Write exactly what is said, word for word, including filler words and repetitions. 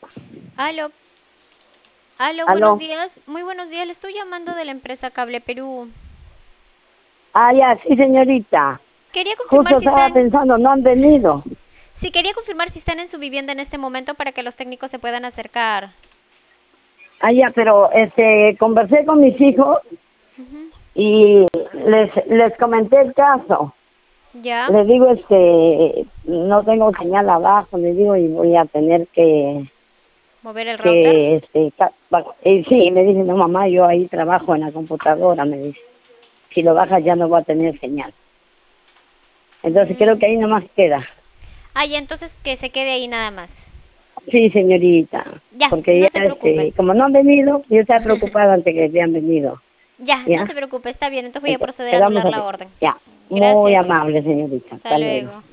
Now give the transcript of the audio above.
Aló, aló, buenos ¿Aló? días. Muy buenos días. Le estoy llamando de la empresa Cable Perú. Ah, ya, sí, señorita. Quería confirmar Justo si estaba están, pensando, no han venido. sí, quería confirmar si están en su vivienda en este momento para que los técnicos se puedan acercar. Ah, ya, pero este, conversé con mis hijos Ujú. y les, les comenté el caso. Ya, Les digo, este, no tengo señal abajo, les digo, y voy a tener que, mover el router. que, este, ca- ba- y sí, me dice, no, mamá, yo ahí trabajo en la computadora, me dice. Si lo bajas ya no va a tener señal. Entonces creo Mm. que ahí nomás queda. Ah, ya, entonces que se quede ahí nada más. Sí, señorita, Ya, porque no se ya, preocupe. este, como no han venido, yo estaba preocupada antes que habían venido, Ya, no ¿ya? se preocupe, está bien. Entonces voy a Entonces, proceder a quedamos anular así. la orden. Ya, muy Gracias. amable, señorita. Hasta Hasta luego. luego.